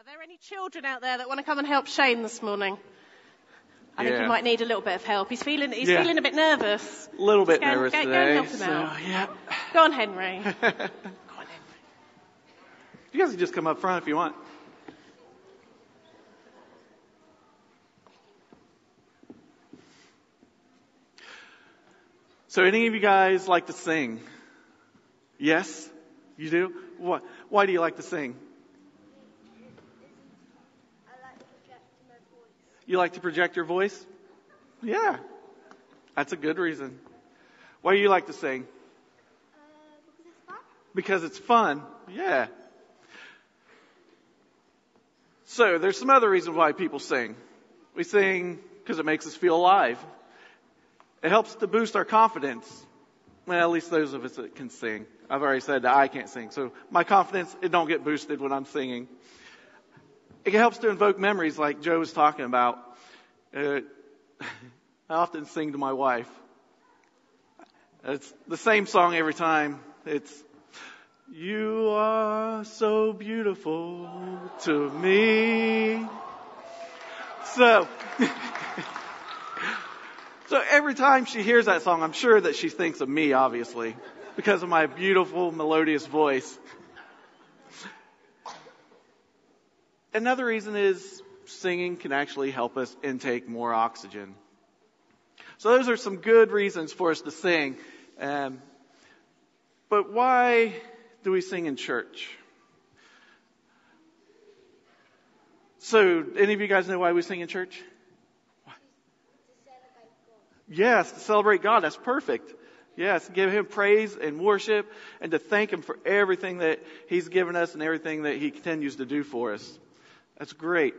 there any children out there that want to come and help Shane this morning? I think he Yeah. might need a little bit of help. He's feeling a bit nervous. A little bit Go and- nervous go and today. help him out. Yeah. Go on, Henry. Go on, Henry. You guys can just come up front if you want. So any of you guys like to sing? Yes? You do? What? Why do you like to sing? I like to project my voice. You like to project your voice? Yeah. That's a good reason. Why do you like to sing? Because it's fun. Because it's fun. Yeah. So there's some other reasons why people sing. We sing because it makes us feel alive. It helps to boost our confidence. Well, at least those of us that can sing. I've already said that I can't sing. So my confidence, it don't get boosted when I'm singing. It helps to invoke memories like Joe was talking about. I often sing to my wife. It's the same song every time. It's, you are so beautiful to me. So every time she hears that song, I'm sure that she thinks of me, obviously, because of my beautiful, melodious voice. Another reason is singing can actually help us intake more oxygen. So those are some good reasons for us to sing. But why do we sing in church? So, any of you guys know why we sing in church? Yes, to celebrate God. That's perfect. Yes, give Him praise and worship and to thank Him for everything that He's given us and everything that He continues to do for us. That's great.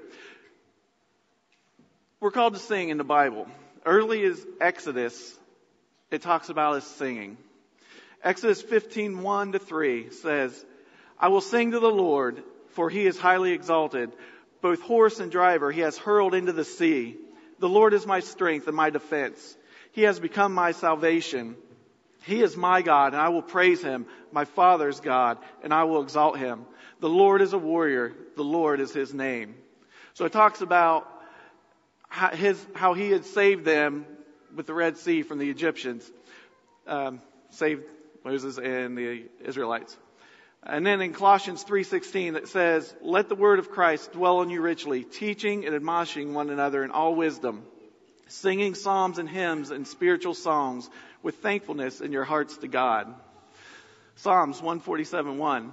We're called to sing in the Bible. Early as Exodus, it talks about us singing. Exodus 15:1-3 says, I will sing to the Lord, for He is highly exalted. Both horse and driver He has hurled into the sea. The Lord is my strength and my defense. He has become my salvation. He is my God, and I will praise Him, my Father's God, and I will exalt Him. The Lord is a warrior. The Lord is His name. So it talks about how He had saved them with the Red Sea from the Egyptians. Saved Moses and the Israelites. And then in Colossians 3:16 it says, let the word of Christ dwell in you richly, teaching and admonishing one another in all wisdom, singing psalms and hymns and spiritual songs with thankfulness in your hearts to God. Psalms 147:1.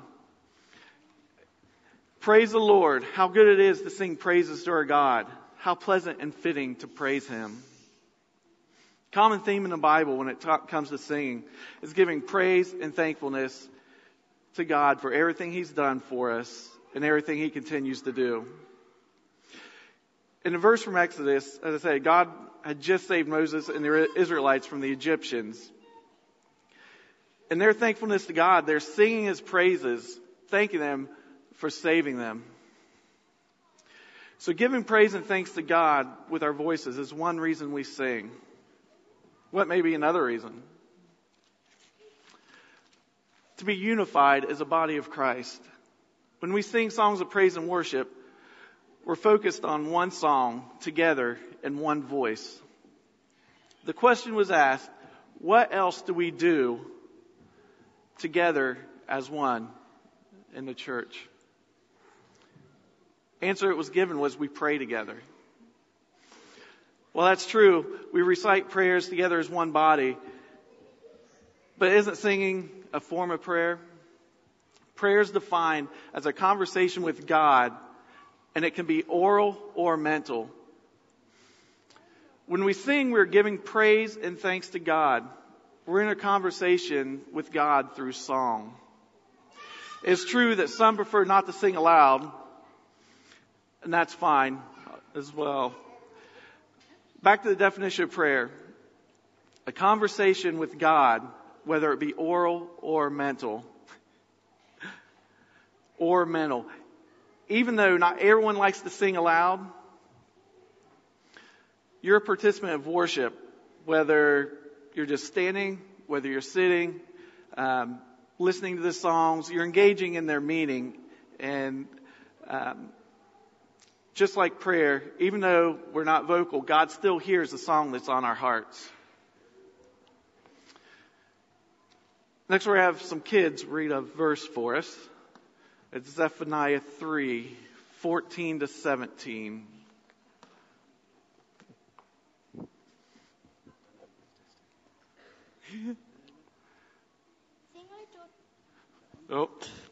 Praise the Lord. How good it is to sing praises to our God. How pleasant and fitting to praise Him. Common theme in the Bible when it comes to singing is giving praise and thankfulness to God for everything He's done for us and everything He continues to do. In a verse from Exodus, as I say, God had just saved Moses and the Israelites from the Egyptians. In their thankfulness to God, they're singing His praises, thanking Him for saving them. So giving praise and thanks to God with our voices is one reason we sing. What may be another reason? To be unified as a body of Christ. When we sing songs of praise and worship, we're focused on one song together in one voice. The question was asked, what else do we do together as one in the church? Answer it was given was we pray together. Well, that's true. We recite prayers together as one body. But isn't singing a form of prayer? Prayer is defined as a conversation with God, and it can be oral or mental. When we sing, we're giving praise and thanks to God. We're in a conversation with God through song. It's true that some prefer not to sing aloud, and that's fine as well. Back to the definition of prayer. A conversation with God, whether it be oral or mental. Or mental. Even though not everyone likes to sing aloud, you're a participant of worship, whether you're just standing, whether you're sitting, listening to the songs, you're engaging in their meaning. And just like prayer, even though we're not vocal, God still hears the song that's on our hearts. Next, we have some kids read a verse for us. It's Zephaniah 3:14-17. Oh.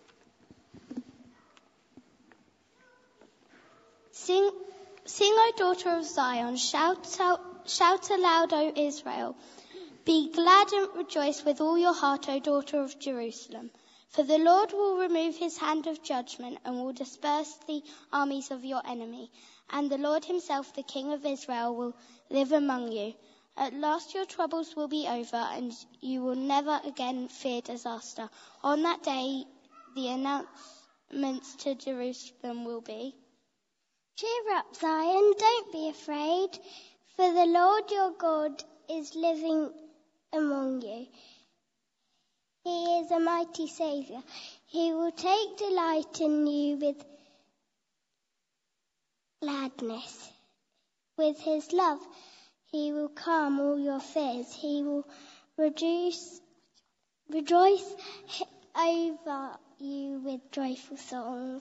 Sing, O daughter of Zion, shout aloud, O Israel. Be glad and rejoice with all your heart, O daughter of Jerusalem. For the Lord will remove his hand of judgment and will disperse the armies of your enemy. And the Lord himself, the King of Israel, will live among you. At last your troubles will be over, and you will never again fear disaster. On that day, the announcements to Jerusalem will be, cheer up, Zion, don't be afraid, for the Lord your God is living among you. He is a mighty Saviour. He will take delight in you with gladness. With his love, he will calm all your fears. He will rejoice over you with joyful songs.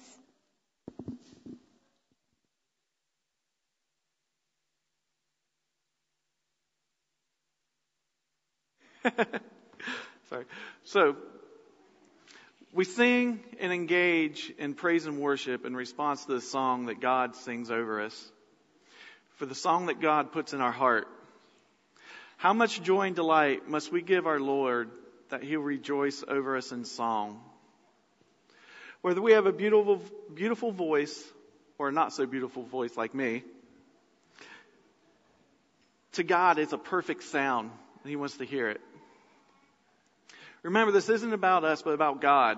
Sorry. So, we sing and engage in praise and worship in response to the song that God sings over us. For the song that God puts in our heart. How much joy and delight must we give our Lord that he'll rejoice over us in song? Whether we have a beautiful voice or a not so beautiful voice like me, to God it's a perfect sound and he wants to hear it. Remember, this isn't about us, but about God.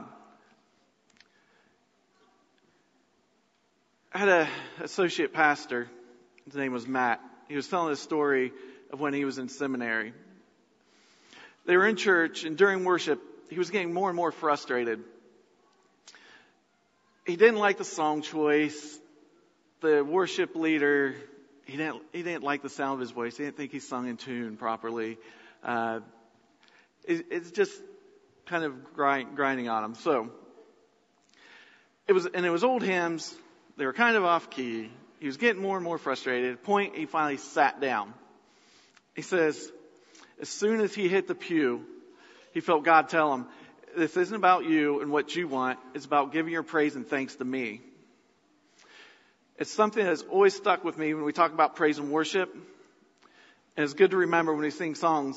I had an associate pastor. His name was Matt. He was telling a story of when he was in seminary. They were in church, and during worship, he was getting more and more frustrated. He didn't like the song choice. The worship leader, he didn't like the sound of his voice. He didn't think he sung in tune properly. It's just kind of grinding on him. So it was old hymns. They were kind of off key. He was getting more and more frustrated. At a point, he finally sat down. He says, as soon as he hit the pew, he felt God tell him, this isn't about you and what you want. It's about giving your praise and thanks to me. It's something that's always stuck with me when we talk about praise and worship. And it's good to remember when we sing songs,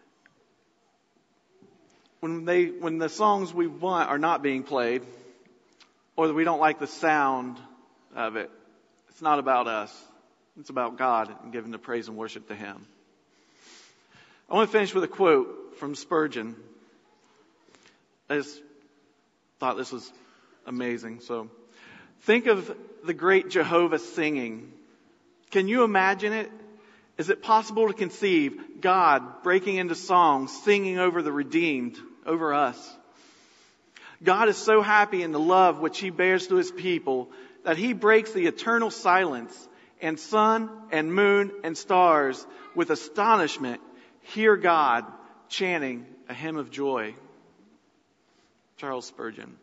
when the songs we want are not being played, or that we don't like the sound of it, it's not about us. It's about God and giving the praise and worship to him. I want to finish with a quote from Spurgeon. I just thought this was amazing. So, think of the great Jehovah singing. Can you imagine it? Is it possible to conceive God breaking into song, singing over the redeemed, over us? God is so happy in the love which he bears to his people that he breaks the eternal silence, and sun and moon and stars with astonishment hear God chanting a hymn of joy. Charles Spurgeon.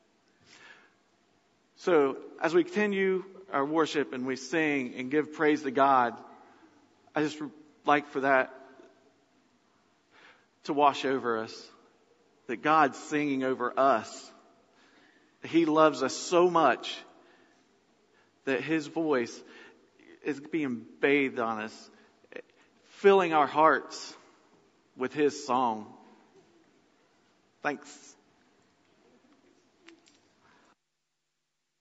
So, as we continue our worship and we sing and give praise to God, I just like for that to wash over us. That God's singing over us. He loves us so much that his voice is being bathed on us, filling our hearts with his song. Thanks.